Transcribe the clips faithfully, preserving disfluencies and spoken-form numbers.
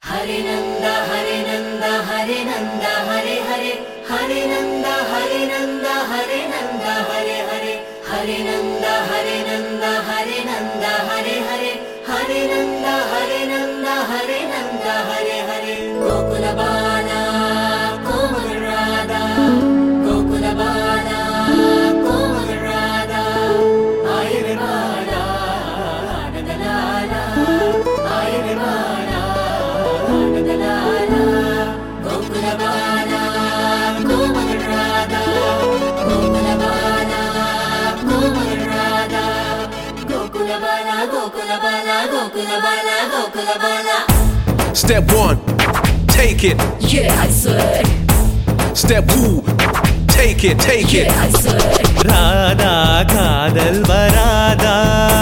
Hare Nanda, Hare Nanda, Hare Nanda, Hare Hare, Hare Nanda, Hare Nanda, Hare Nanda, Hare Hare, Hare Nanda, Hare Nanda, Hare Nanda, Hare Hare, Hare Nanda, Hare Nanda, Hare Nanda, Hare Hare. Gokula Bala, Komal Radha, Gokula Bala, Komal Radha, Ayare Bala, Nadalala, Ayare Bala, Nadalala, Gokula Bala, Komal Radha, Gokula Bala, Komal Radha, Gokula Bala, Gokula Bala, Gokula Bala, Gokula Bala. Step one, take it. Yeah, I said. Step two, take it, take it. Yeah, I said. Radha Kadal Varada,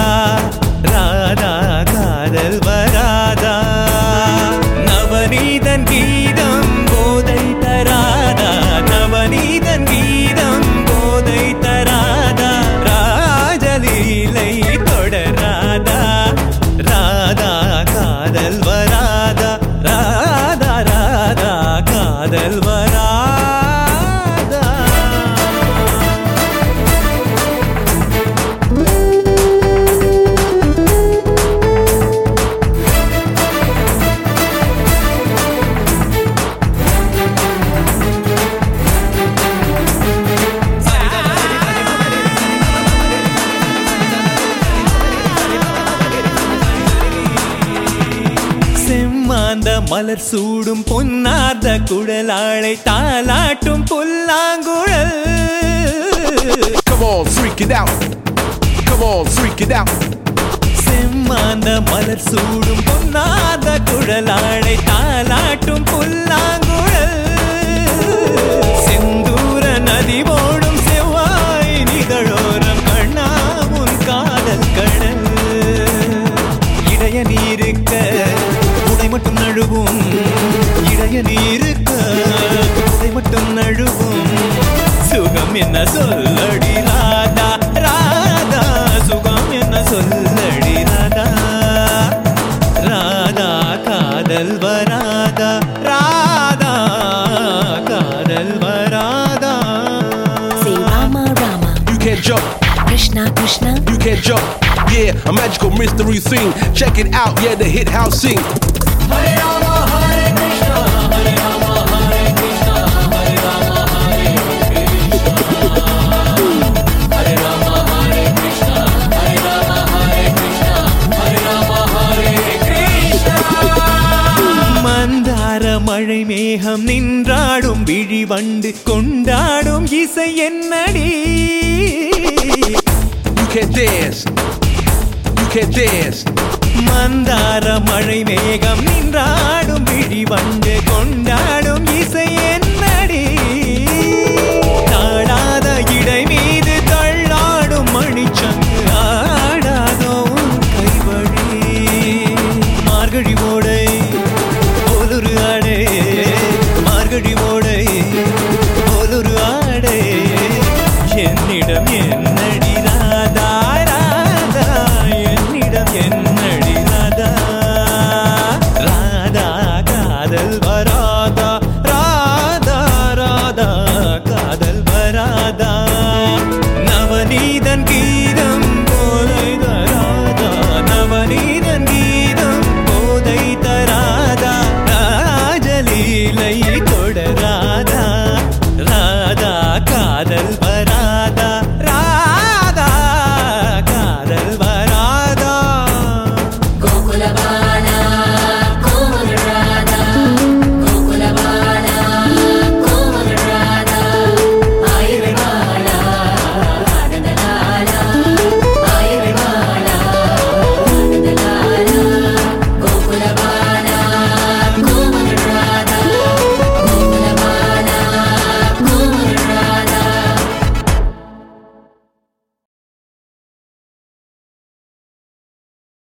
Radha Kadal Varada, Navanidan Geedam Bodai Tarada, Navanidan Geedam Bodai Tarada, Rajalilai Todarada, Radha Kadal Varada, Radha Radha Kadal Varada. செம்மாந்த மலர் சூடும் பொன்னார்ந்த குழலாளை தாலாட்டும் புல்லாங்குழல். Come on, freak it out. Come on, freak it out. செம்மாந்த மலர் சூடும் பொன்னார்ந்த குழலாளை தாலாட்டும் புல்லாங்குழல். செந்தூர நதி ஓடும் செவ்வாய் நிகழோரம் கண்ணாமுன் காதல் கடல். இடைய நீருக்க உடை மட்டும் நழுவும், இடைய நீருக்க உடை மட்டும் நழுவும். சுகம் என்ன சொல்லடி ராதா, ராதா சுகம் என்ன சொல்லடி ராதா. ராதா காதல் வராதா, ராதா காதல் வராதா. Say Rama, Rama, You can't jump, Krishna, Krishna. you can't jump. Yeah, a magical mystery scene. Check it out, yeah, the hit house sing. Hare Rama, Hare Krishna, Hare Rama, Hare Krishna, Hare Rama, Hare Krishna, Hare Rama, Hare Krishna, Hare Rama, Hare Krishna, Hare Rama, Hare Krishna. மந்தார மழை மேகம் நின்றாடும் விழிவண்டு கொண்டாடும் இசை என்னடி. You can't dance, you can't dance. மந்தார மழை மேகம் நின்றாடும் விழிவண்டு கொண்டாடும் இசை என்னடி. தாடாத இடை மீது தள்ளாடும் மணிச்சங்கு ஆடாதோ உன் கைவழி. மார்கழி ஓடை